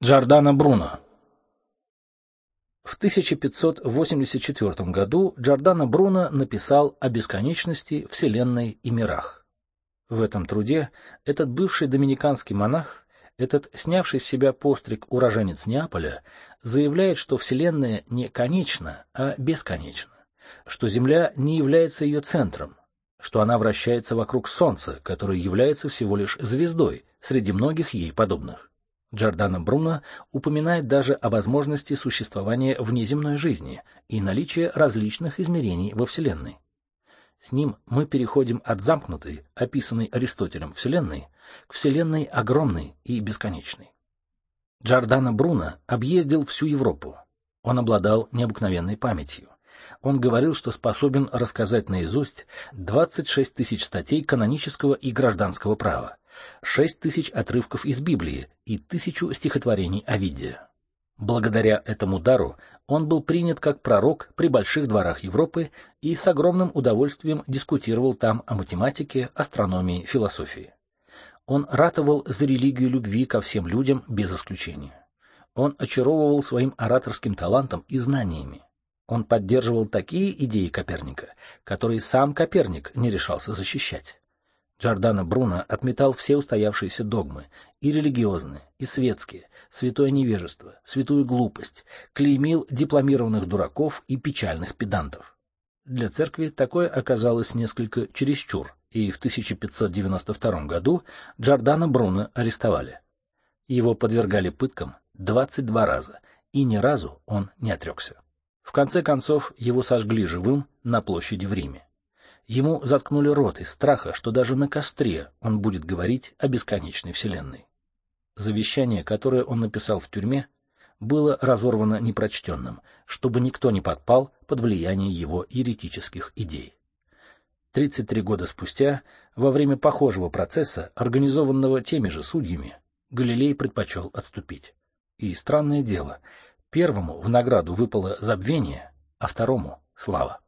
Джордано Бруно. В 1584 году Джордано Бруно написал о бесконечности Вселенной и мирах. В этом труде этот бывший доминиканский монах, этот снявший с себя постриг уроженец Неаполя, заявляет, что Вселенная не конечна, а бесконечна, что Земля не является ее центром, что она вращается вокруг Солнца, которое является всего лишь звездой среди многих ей подобных. Джордано Бруно упоминает даже о возможности существования внеземной жизни и наличия различных измерений во Вселенной. С ним мы переходим от замкнутой, описанной Аристотелем Вселенной, к Вселенной огромной и бесконечной. Джордано Бруно объездил всю Европу. Он обладал необыкновенной памятью. Он говорил, что способен рассказать наизусть 26 тысяч статей канонического и гражданского права, 6 тысяч отрывков из Библии и 1000 стихотворений Овидия. Благодаря этому дару он был принят как пророк при больших дворах Европы и с огромным удовольствием дискутировал там о математике, астрономии, философии. Он ратовал за религию любви ко всем людям без исключения. Он очаровывал своим ораторским талантом и знаниями. Он поддерживал такие идеи Коперника, которые сам Коперник не решался защищать. Джордано Бруно отметал все устоявшиеся догмы, и религиозные, и светские, святое невежество, святую глупость, клеймил дипломированных дураков и печальных педантов. Для церкви такое оказалось несколько чересчур, и в 1592 году Джордано Бруно арестовали. Его подвергали пыткам 22 раза, и ни разу он не отрекся. В конце концов, его сожгли живым на площади в Риме. Ему заткнули рот из страха, что даже на костре он будет говорить о бесконечной Вселенной. Завещание, которое он написал в тюрьме, было разорвано непрочтенным, чтобы никто не подпал под влияние его еретических идей. 33 года спустя, во время похожего процесса, организованного теми же судьями, Галилей предпочел отступить. И странное дело, первому в награду выпало забвение, а второму — слава.